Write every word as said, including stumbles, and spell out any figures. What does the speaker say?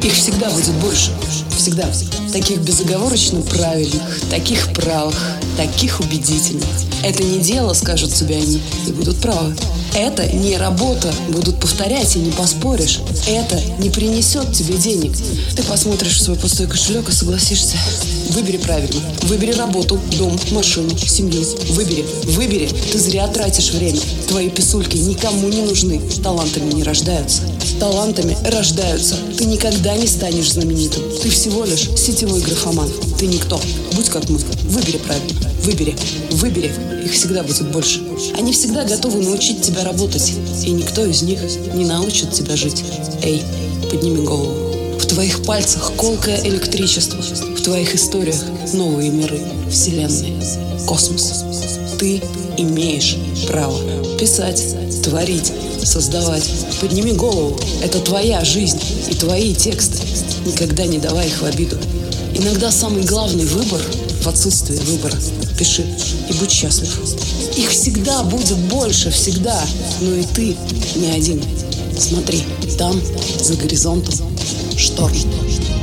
Их всегда будет больше. Всегда. Таких безоговорочно правильных, таких правых, таких убедительных. Это не дело, скажут тебе они, и будут правы. Это не работа, будут повторять и не поспоришь. Это не принесет тебе денег. Ты посмотришь в свой пустой кошелек и согласишься. Выбери правильно. Выбери работу, дом, машину, семью. Выбери. Выбери. Ты зря тратишь время. Твои писульки никому не нужны. Талантами не рождаются. Талантами рождаются. Ты никогда не станешь знаменитым. Ты всего лишь сетевой графоман. Ты никто. Будь как мы. Выбери правильно. Выбери. Выбери. Их всегда будет больше. Они всегда готовы научить тебя работать. И никто из них не научит тебя жить. Эй, подними голову. В твоих пальцах колкое электричество. В твоих историях новые миры, вселенные, космос. Ты имеешь право писать, творить, создавать. Подними голову. Это твоя жизнь и твои тексты. Никогда не давай их в обиду. Иногда самый главный выбор в отсутствии выбора. Пиши и будь счастлив. Их всегда будет больше, всегда. Но и ты не один. Смотри, там, за горизонтом, шторм.